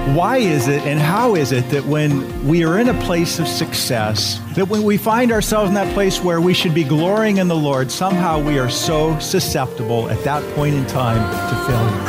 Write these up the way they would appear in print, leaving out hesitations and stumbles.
Why is it and how is it that when we are in a place of success, that when we find ourselves in that place where we should be glorying in the Lord, somehow we are so susceptible at that point in time to failure?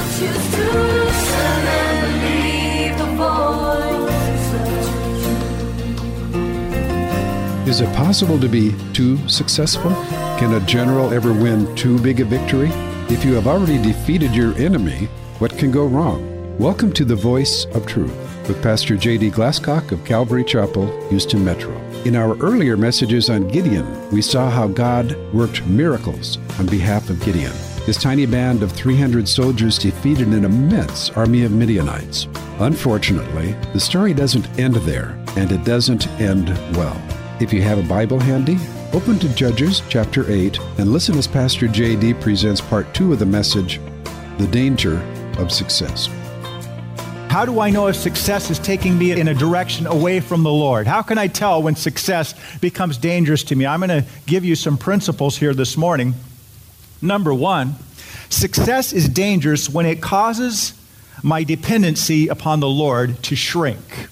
Is it possible to be too successful? Can a general ever win too big a victory? If you have already defeated your enemy, what can go wrong? Welcome to The Voice of Truth with Pastor J.D. Glasscock of Calvary Chapel, Houston Metro. In our earlier messages on Gideon, we saw how God worked miracles on behalf of Gideon. His tiny band of 300 soldiers defeated an immense army of Midianites. Unfortunately, the story doesn't end there, and it doesn't end well. If you have a Bible handy, open to Judges chapter 8 and listen as Pastor J.D. presents part 2 of the message, The Danger of Success. How do I know if success is taking me in a direction away from the Lord? How can I tell when success becomes dangerous to me? I'm going to give you some principles here this morning. Number one, success is dangerous when it causes my dependency upon the Lord to shrink.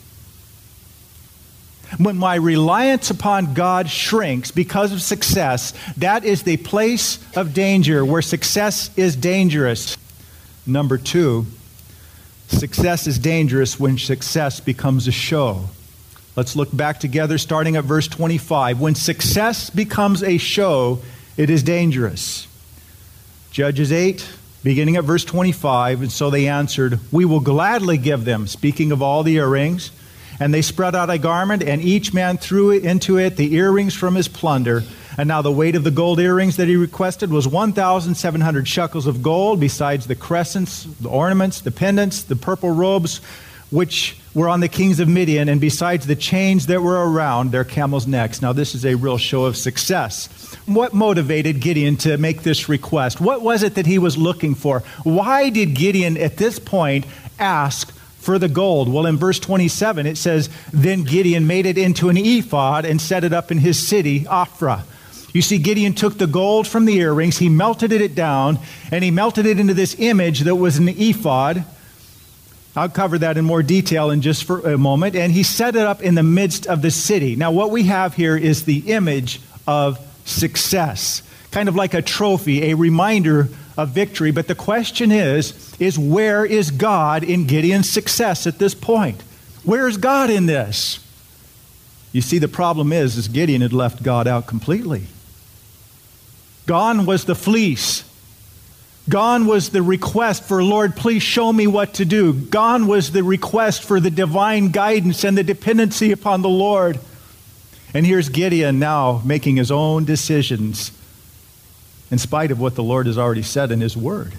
When my reliance upon God shrinks because of success, that is the place of danger where success is dangerous. Number two, success is dangerous when success becomes a show. Let's look back together starting at verse 25. When success becomes a show, it is dangerous. Judges 8, beginning at verse 25, and so they answered, "We will gladly give them," speaking of all the earrings. And they spread out a garment, and each man threw into it the earrings from his plunder. And now the weight of the gold earrings that he requested was 1,700 shekels of gold, besides the crescents, the ornaments, the pendants, the purple robes, which were on the kings of Midian, and besides the chains that were around their camels' necks. Now this is a real show of success. What motivated Gideon to make this request? What was it that he was looking for? Why did Gideon at this point ask for the gold? Well, in verse 27, it says, "Then Gideon made it into an ephod and set it up in his city, Ophrah." You see, Gideon took the gold from the earrings, he melted it down, and he melted it into this image that was an ephod. I'll cover that in more detail in just for a moment. And he set it up in the midst of the city. Now, what we have here is the image of success, kind of like a trophy, a reminder of victory. But the question is where is God in Gideon's success at this point? Where is God in this? You see, the problem is Gideon had left God out completely. Gone was the fleece. Gone was the request for, "Lord, please show me what to do." Gone was the request for the divine guidance and the dependency upon the Lord. And here's Gideon now making his own decisions in spite of what the Lord has already said in his word.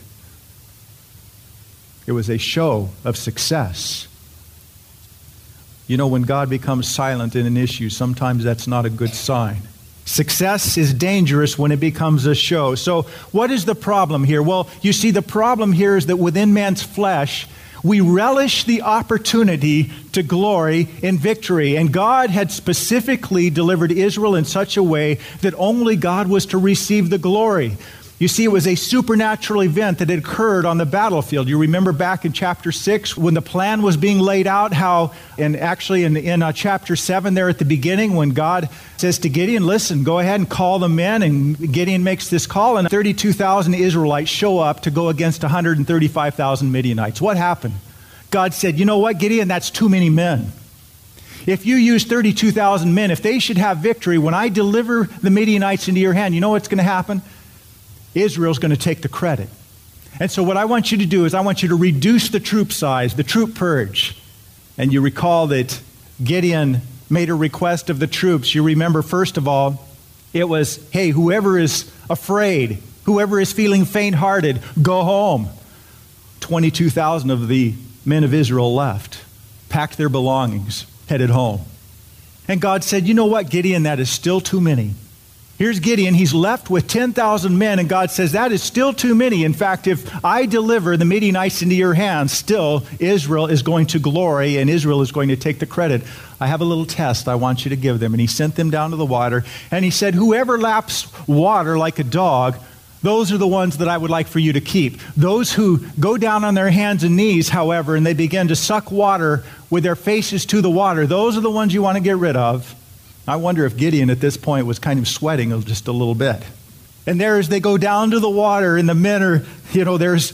It was a show of success. You know, when God becomes silent in an issue, sometimes that's not a good sign. Success is dangerous when it becomes a show. So what is the problem here? Well, you see, the problem here is that within man's flesh, we relish the opportunity to glory in victory. And God had specifically delivered Israel in such a way that only God was to receive the glory. You see, it was a supernatural event that had occurred on the battlefield. You remember back in chapter 6 when the plan was being laid out, how, and actually in chapter 7 there at the beginning, when God says to Gideon, "Listen, go ahead and call the men," and Gideon makes this call, and 32,000 Israelites show up to go against 135,000 Midianites. What happened? God said, "You know what, Gideon, that's too many men. If you use 32,000 men, if they should have victory, when I deliver the Midianites into your hand, you know what's going to happen? Israel's going to take the credit. And so what I want you to do is I want you to reduce the troop size, the troop purge." And you recall that Gideon made a request of the troops. You remember, first of all, it was, hey, whoever is afraid, whoever is feeling faint-hearted, go home. 22,000 of the men of Israel left, packed their belongings, headed home. And God said, "You know what, Gideon, that is still too many." Here's Gideon. He's left with 10,000 men, and God says, "That is still too many. In fact, if I deliver the Midianites into your hands, still Israel is going to glory, and Israel is going to take the credit. I have a little test I want you to give them." And he sent them down to the water, and he said, "Whoever laps water like a dog, Those are the ones that I would like for you to keep. Those who go down on their hands and knees, however, and they begin to suck water with their faces to the water, those are the ones you want to get rid of. I wonder if Gideon at this point was kind of sweating just a little bit. And there as they go down to the water, and the men are, there's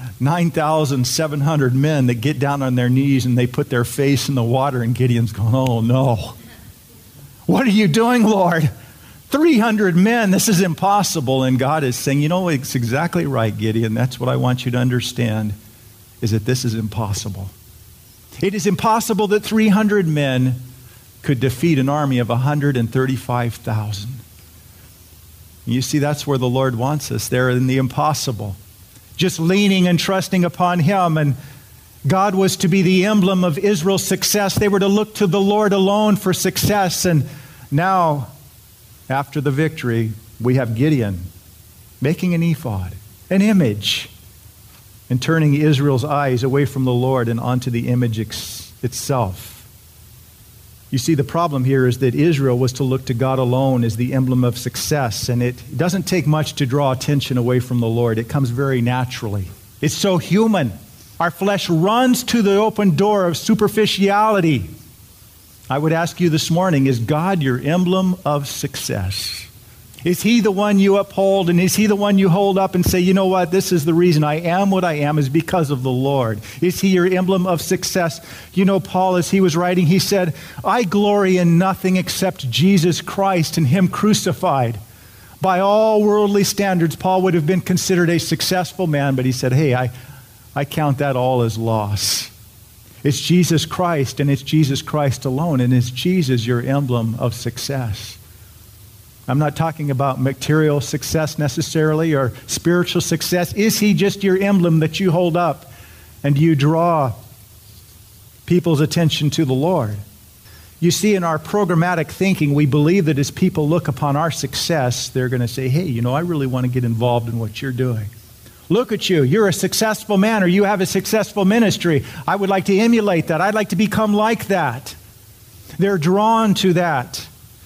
9,700 men that get down on their knees and they put their face in the water, and Gideon's going, oh no. What are you doing, Lord? 300 men, this is impossible. And God is saying, it's exactly right, Gideon. That's what I want you to understand, is that this is impossible. It is impossible that 300 men could defeat an army of 135,000. You see, that's where the Lord wants us, there in the impossible. Just leaning and trusting upon Him. And God was to be the emblem of Israel's success. They were to look to the Lord alone for success. And now, after the victory, we have Gideon making an ephod, an image, and turning Israel's eyes away from the Lord and onto the image itself. You see, the problem here is that Israel was to look to God alone as the emblem of success, and it doesn't take much to draw attention away from the Lord. It comes very naturally. It's so human. Our flesh runs to the open door of superficiality. I would ask you this morning, is God your emblem of success? Is He the one you uphold, and is He the one you hold up and say, you know what, this is the reason I am what I am is because of the Lord? Is He your emblem of success? Paul, as he was writing, he said, I glory in nothing except Jesus Christ and Him crucified. By all worldly standards, Paul would have been considered a successful man, but he said, hey, I count that all as loss. It's Jesus Christ, and it's Jesus Christ alone, and it's Jesus your emblem of success. I'm not talking about material success necessarily or spiritual success. Is He just your emblem that you hold up, and you draw people's attention to the Lord? You see, in our programmatic thinking, we believe that as people look upon our success, they're going to say, hey, I really want to get involved in what you're doing. Look at you. You're a successful man, or you have a successful ministry. I would like to emulate that. I'd like to become like that. They're drawn to that.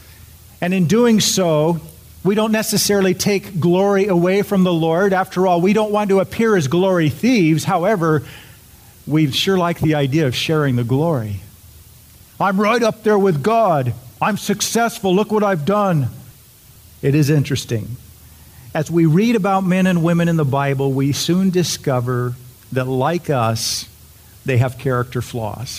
And in doing so, we don't necessarily take glory away from the Lord. After all, we don't want to appear as glory thieves. However, we sure like the idea of sharing the glory. I'm right up there with God. I'm successful. Look what I've done. It is interesting. As we read about men and women in the Bible, we soon discover that, like us, they have character flaws.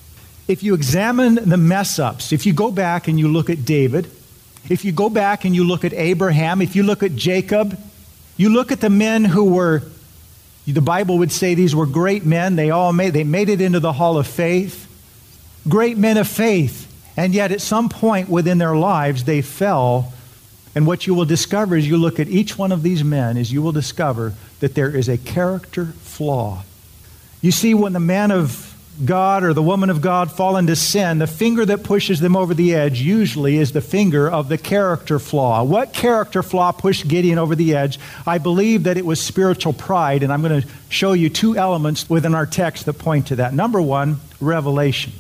If you examine the mess-ups, if you go back and you look at David, if you go back and you look at Abraham, if you look at Jacob, you look at the men who were, the Bible would say these were great men. They made it into the hall of faith. Great men of faith. And yet at some point within their lives, they fell. And what you will discover as you look at each one of these men is you will discover that there is a character flaw. You see, when the man of God or the woman of God fall into sin, the finger that pushes them over the edge usually is the finger of the character flaw. What character flaw pushed Gideon over the edge? I believe that it was spiritual pride, and I'm going to show you two elements within our text that point to that. Number one, revelation.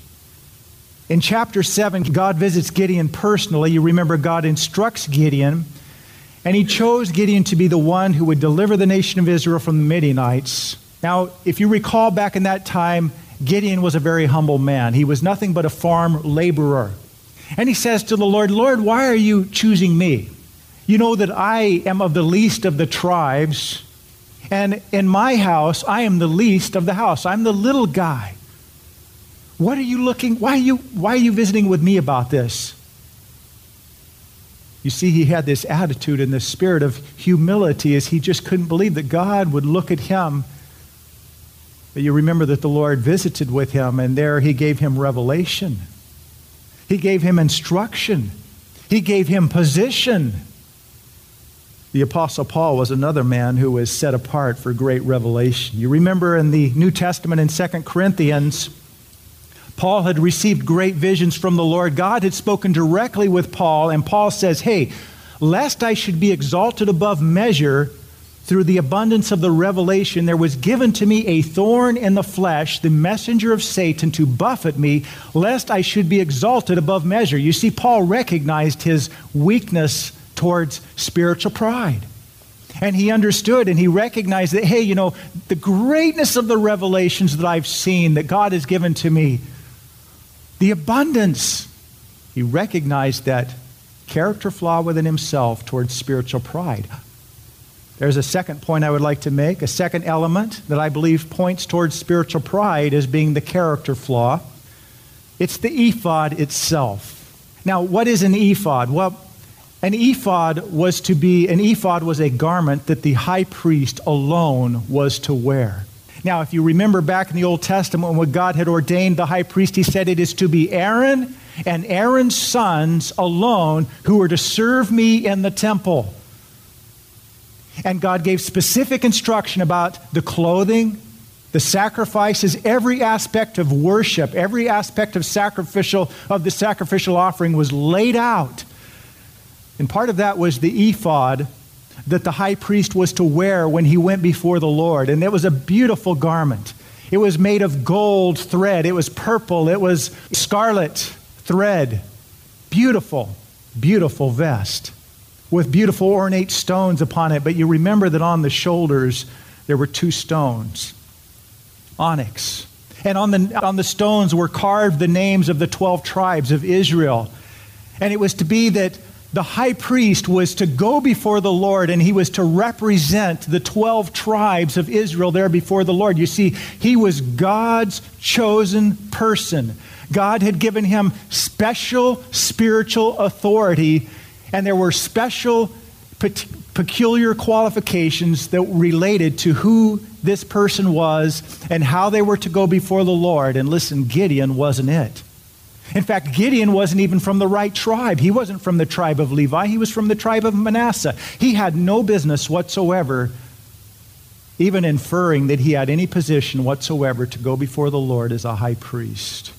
In chapter 7, God visits Gideon personally. You remember God instructs Gideon, and He chose Gideon to be the one who would deliver the nation of Israel from the Midianites. Now, if you recall back in that time, Gideon was a very humble man. He was nothing but a farm laborer. And he says to the Lord, Lord, why are you choosing me? You know that I am of the least of the tribes, and in my house, I am the least of the house. I'm the little guy. What are you looking? Why are you visiting with me about this? You see, he had this attitude and this spirit of humility as he just couldn't believe that God would look at him. But you remember that the Lord visited with him, and there He gave him revelation. He gave him instruction. He gave him position. The Apostle Paul was another man who was set apart for great revelation. You remember in the New Testament in 2 Corinthians, Paul had received great visions from the Lord. God had spoken directly with Paul, and Paul says, hey, lest I should be exalted above measure through the abundance of the revelation, there was given to me a thorn in the flesh, the messenger of Satan, to buffet me, lest I should be exalted above measure. You see, Paul recognized his weakness towards spiritual pride. And he understood and he recognized that, hey, the greatness of the revelations that I've seen, that God has given to me, the abundance. He recognized that character flaw within himself towards spiritual pride. There's a second point I would like to make, a second element that I believe points towards spiritual pride as being the character flaw. It's the ephod itself. Now, what is an ephod? Well, an ephod was a garment that the high priest alone was to wear. Now, if you remember back in the Old Testament when God had ordained the high priest, he said it is to be Aaron and Aaron's sons alone who were to serve me in the temple. And God gave specific instruction about the clothing, the sacrifices, every aspect of worship, every aspect of the sacrificial offering was laid out. And part of that was the ephod that the high priest was to wear when he went before the Lord. And it was a beautiful garment. It was made of gold thread. It was purple. It was scarlet thread. Beautiful, beautiful vest with beautiful ornate stones upon it. But you remember that on the shoulders there were 2 stones, onyx. And on the stones were carved the names of the 12 tribes of Israel. And it was to be that the high priest was to go before the Lord and he was to represent the 12 tribes of Israel there before the Lord. You see, he was God's chosen person. God had given him special spiritual authority, and there were special peculiar qualifications that related to who this person was and how they were to go before the Lord. And listen, Gideon wasn't it. In fact, Gideon wasn't even from the right tribe. He wasn't from the tribe of Levi. He was from the tribe of Manasseh. He had no business whatsoever, even inferring that he had any position whatsoever to go before the Lord as a high priest.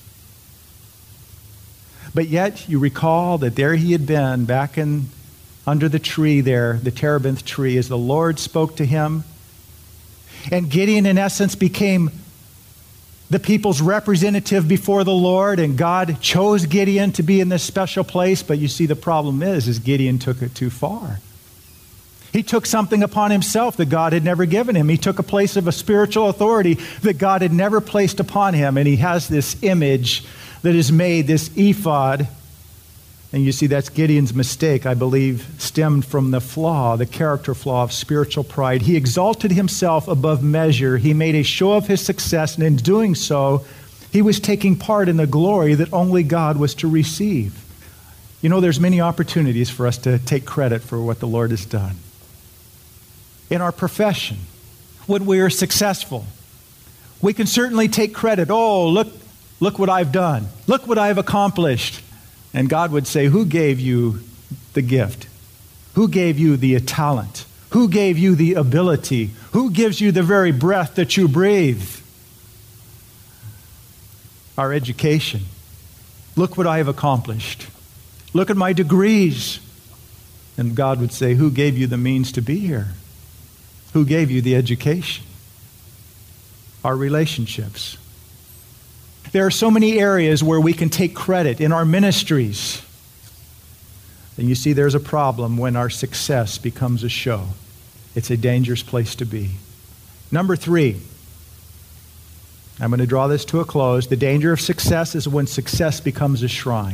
But yet, you recall that there he had been back under the tree there, the terebinth tree, as the Lord spoke to him. And Gideon, in essence, became the people's representative before the Lord, and God chose Gideon to be in this special place. But you see, the problem is Gideon took it too far. He took something upon himself that God had never given him. He took a place of a spiritual authority that God had never placed upon him, and he has this image that is made, this ephod. And you see, that's Gideon's mistake, I believe, stemmed from the character flaw of spiritual pride. He exalted himself above measure. He made a show of his success, and in doing so, he was taking part in the glory that only God was to receive. There's many opportunities for us to take credit for what the Lord has done. In our profession, when we are successful, we can certainly take credit. Oh, look what I've done. Look what I've accomplished. And God would say, who gave you the gift? Who gave you the talent? Who gave you the ability? Who gives you the very breath that you breathe? Our education. Look what I have accomplished. Look at my degrees. And God would say, who gave you the means to be here? Who gave you the education? Our relationships. There are so many areas where we can take credit in our ministries. And you see, there's a problem when our success becomes a show. It's a dangerous place to be. Number 3, I'm going to draw this to a close. The danger of success is when success becomes a shrine.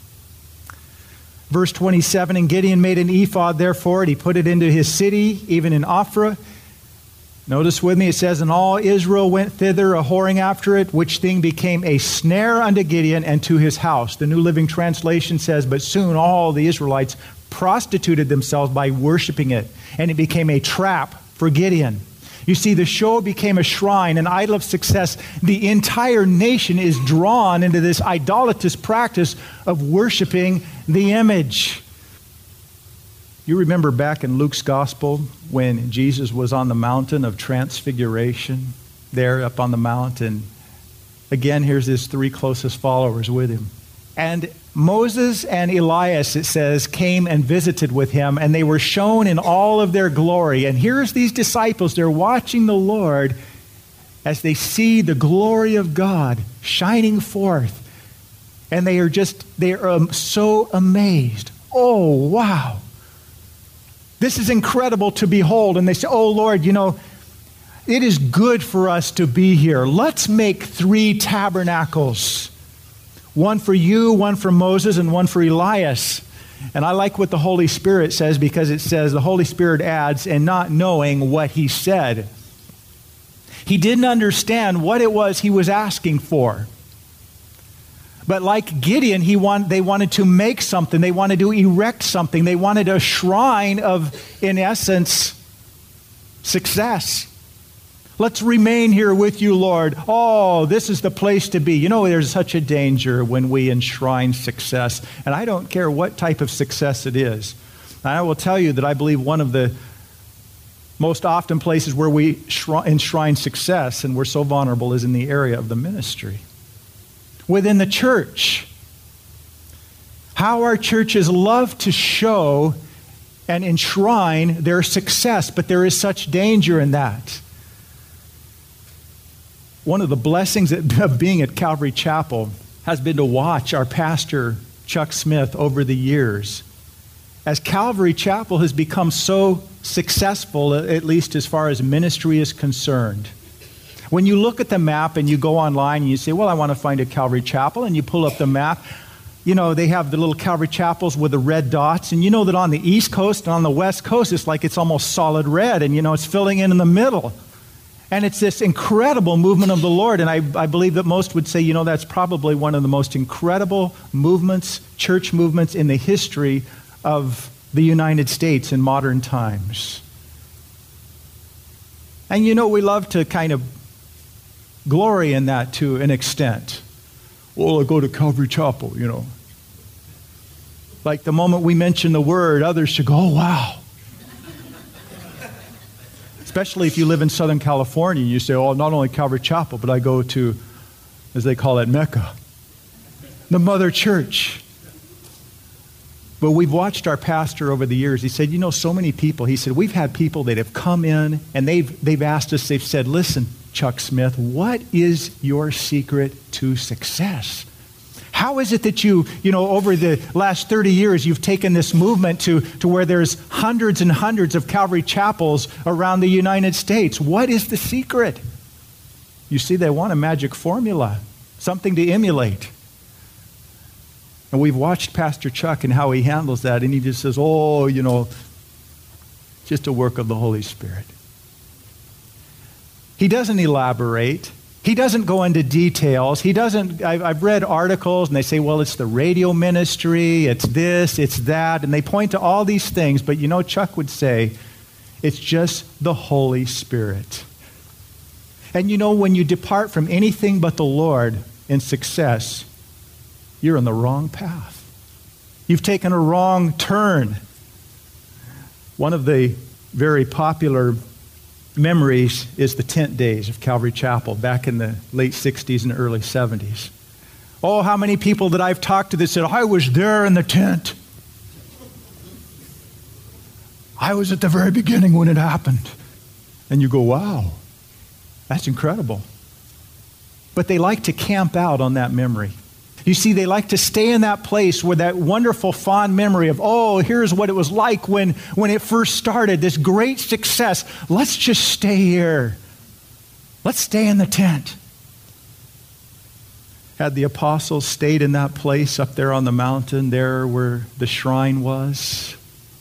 Verse 27, and Gideon made an ephod, therefore, and he put it into his city, even in Ophrah. Notice with me, it says, and all Israel went thither, a-whoring after it, which thing became a snare unto Gideon and to his house. The New Living Translation says, but soon all the Israelites prostituted themselves by worshiping it, and it became a trap for Gideon. You see, the show became a shrine, an idol of success. The entire nation is drawn into this idolatrous practice of worshiping the image. You remember back in Luke's gospel when Jesus was on the mountain of transfiguration, there up on the mountain. Again, here's his 3 closest followers with him. And Moses and Elias, it says, came and visited with him, and they were shown in all of their glory. And here's these disciples, they're watching the Lord as they see the glory of God shining forth. And they are so amazed. Oh, wow. This is incredible to behold. And they say, oh, Lord, it is good for us to be here. Let's make 3 tabernacles. One for you, one for Moses, and one for Elias. And I like what the Holy Spirit says, because it says the Holy Spirit adds, and not knowing what he said. He didn't understand what it was he was asking for. But like Gideon, they wanted to make something. They wanted to erect something. They wanted a shrine of, in essence, success. Let's remain here with you, Lord. Oh, this is the place to be. There's such a danger when we enshrine success. And I don't care what type of success it is. And I will tell you that I believe one of the most often places where we enshrine success, and we're so vulnerable, is in the area of the ministry. Within the church. How our churches love to show and enshrine their success, but there is such danger in that. One of the blessings of being at Calvary Chapel has been to watch our pastor, Chuck Smith, over the years. As Calvary Chapel has become so successful, at least as far as ministry is concerned. When you look at the map and you go online and you say, well, I want to find a Calvary Chapel, and you pull up the map, they have the little Calvary Chapels with the red dots, and you know that on the East Coast and on the West Coast, it's almost solid red, and it's filling in the middle. And it's this incredible movement of the Lord, and I believe that most would say, that's probably one of the most incredible movements, church movements in the history of the United States in modern times. And we love to kind of glory in that to an extent. Well, I go to Calvary Chapel, Like the moment we mention the word, others should go, oh, wow. Especially if you live in Southern California, you say, oh, not only Calvary Chapel, but I go to, as they call it, Mecca, the mother church. But we've watched our pastor over the years. He said, so many people. He said, we've had people that have come in and they've asked us, they've said, listen, Chuck Smith, what is your secret to success? How is it that you over the last 30 years, you've taken this movement to where there's hundreds and hundreds of Calvary Chapels around the United States? What is the secret? You see, they want a magic formula, something to emulate. And we've watched Pastor Chuck and how he handles that, and he just says, oh, just a work of the Holy Spirit. He doesn't elaborate. He doesn't go into details. I've read articles, and they say, well, it's the radio ministry, it's this, it's that, and they point to all these things, but Chuck would say, it's just the Holy Spirit. And when you depart from anything but the Lord in success, you're on the wrong path. You've taken a wrong turn. One of the very popular memories is the tent days of Calvary Chapel back in the late 60s and early 70s. Oh, how many people that I've talked to that said, I was there in the tent. I was at the very beginning when it happened. And you go, wow, that's incredible. But they like to camp out on that memory. You see, they like to stay in that place with that wonderful, fond memory of, oh, here's what it was like when it first started, this great success. Let's just stay here. Let's stay in the tent. Had the apostles stayed in that place up there on the mountain, there where the shrine was,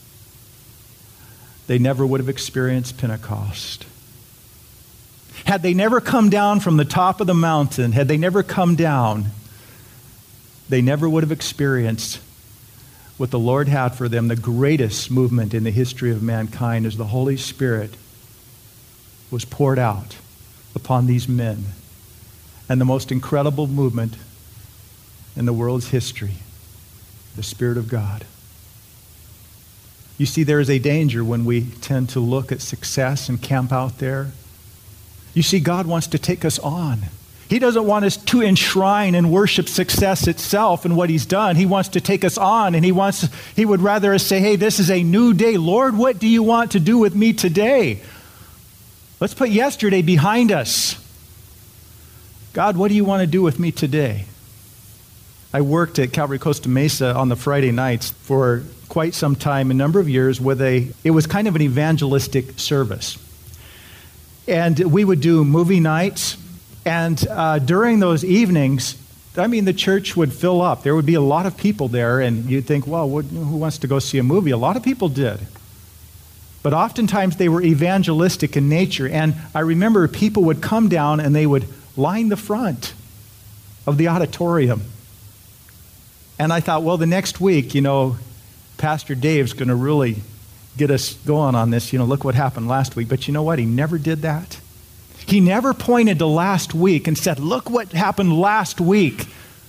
they never would have experienced Pentecost. Had they never come down from the top of the mountain, had they never come down, they never would have experienced what the Lord had for them, the greatest movement in the history of mankind, as the Holy Spirit was poured out upon these men. And the most incredible movement in the world's history, the Spirit of God. You see, there is a danger when we tend to look at success and camp out there. You see, God wants to take us on. He doesn't want us to enshrine and worship success itself and what He's done. He wants to take us on, and He would rather us say, hey, this is a new day. Lord, what do you want to do with me today? Let's put yesterday behind us. God, what do you want to do with me today? I worked at Calvary Costa Mesa on the Friday nights for quite some time, a number of years, it was kind of an evangelistic service. And we would do movie nights, and during those evenings, the church would fill up. There would be a lot of people there, and you'd think, well, who wants to go see a movie? A lot of people did. But oftentimes they were evangelistic in nature, and I remember people would come down and they would line the front of the auditorium. And I thought, well, the next week, Pastor Dave's going to really get us going on this. Look what happened last week. But you know what? He never did that. He never pointed to last week and said, look what happened last week.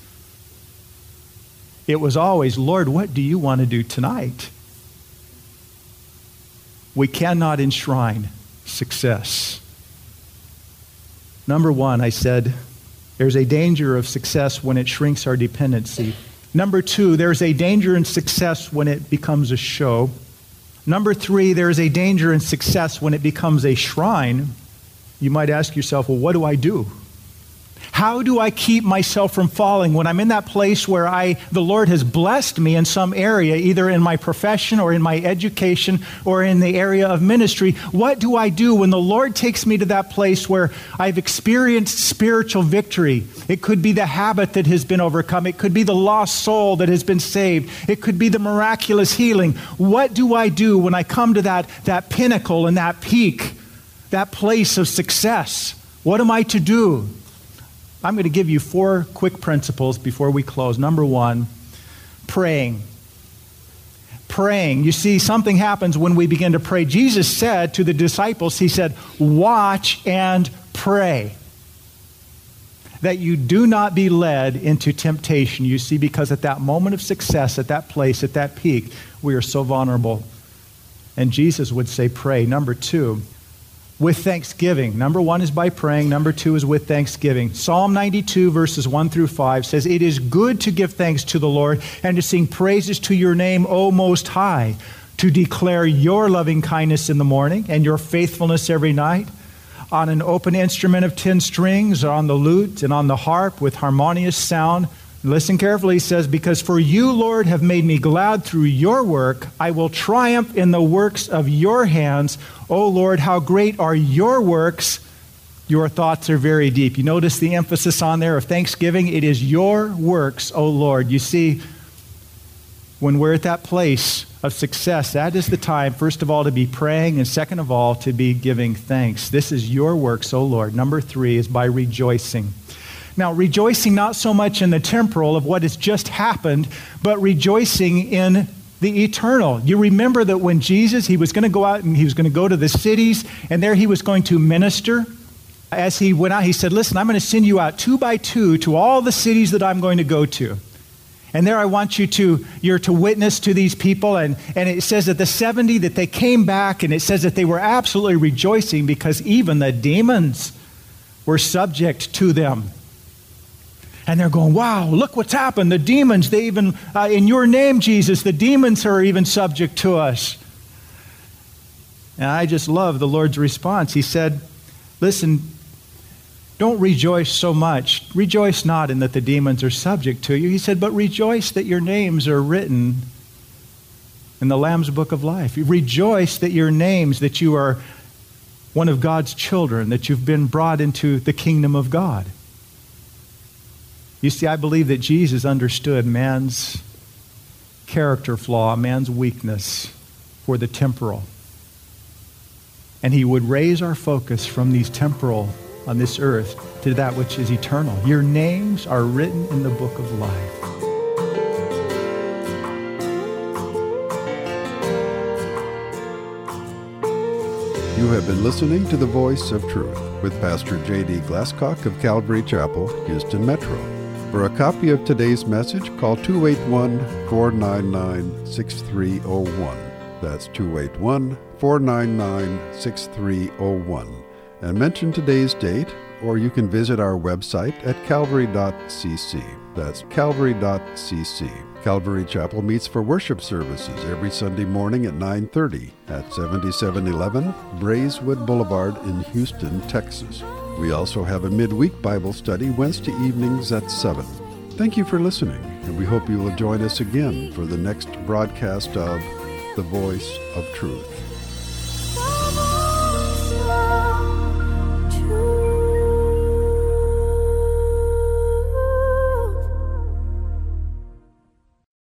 It was always, Lord, what do you want to do tonight? We cannot enshrine success. Number one, I said, there's a danger of success when it shrinks our dependency. Number two, there's a danger in success when it becomes a show. Number three, there is a danger in success when it becomes a shrine. You might ask yourself, well, what do I do? How do I keep myself from falling when I'm in that place where the Lord has blessed me in some area, either in my profession or in my education or in the area of ministry? What do I do when the Lord takes me to that place where I've experienced spiritual victory? It could be the habit that has been overcome. It could be the lost soul that has been saved. It could be the miraculous healing. What do I do when I come to that pinnacle and that peak, that place of success? What am I to do? I'm going to give you 4 quick principles before we close. Number one, praying. Praying. You see, something happens when we begin to pray. Jesus said to the disciples, he said, watch and pray, that you do not be led into temptation. You see, because at that moment of success, at that place, at that peak, we are so vulnerable. And Jesus would say, pray. Number two, with thanksgiving. Number one is by praying. Number two is with thanksgiving. Psalm 92 verses 1 through 5 says, it is good to give thanks to the Lord and to sing praises to your name, O Most High, to declare your loving kindness in the morning and your faithfulness every night, on an open instrument of 10 strings, on the lute and on the harp with harmonious sound. Listen carefully, he says, because for you, Lord, have made me glad through your work. I will triumph in the works of your hands. O Lord, how great are your works. Your thoughts are very deep. You notice the emphasis on there of thanksgiving. It is your works, O Lord. You see, when we're at that place of success, that is the time, first of all, to be praying, and second of all, to be giving thanks. This is your works, O Lord. Number three is by rejoicing. Now, rejoicing not so much in the temporal of what has just happened, but rejoicing in the eternal. You remember that when Jesus, he was going to go out and he was going to go to the cities, and there he was going to minister. As he went out, he said, listen, I'm going to send you out 2 by 2 to all the cities that I'm going to go to. And there I want you're to witness to these people. And it says that the 70, that they came back, and it says that they were absolutely rejoicing because even the demons were subject to them. And they're going, wow, look what's happened. The demons, they even, in your name, Jesus, the demons are even subject to us. And I just love the Lord's response. He said, listen, don't rejoice so much. Rejoice not in that the demons are subject to you. He said, but rejoice that your names are written in the Lamb's Book of Life. Rejoice that your names, that you are one of God's children, that you've been brought into the kingdom of God. You see, I believe that Jesus understood man's character flaw, man's weakness for the temporal. And he would raise our focus from these temporal on this earth to that which is eternal. Your names are written in the book of life. You have been listening to The Voice of Truth with Pastor J.D. Glasscock of Calvary Chapel, Houston Metro. For a copy of today's message, call 281-499-6301. That's 281-499-6301. And mention today's date, or you can visit our website at calvary.cc. That's calvary.cc. Calvary Chapel meets for worship services every Sunday morning at 9:30 at 7711 Braeswood Boulevard in Houston, Texas. We also have a midweek Bible study Wednesday evenings at 7. Thank you for listening. And we hope you will join us again for the next broadcast of The Voice of Truth.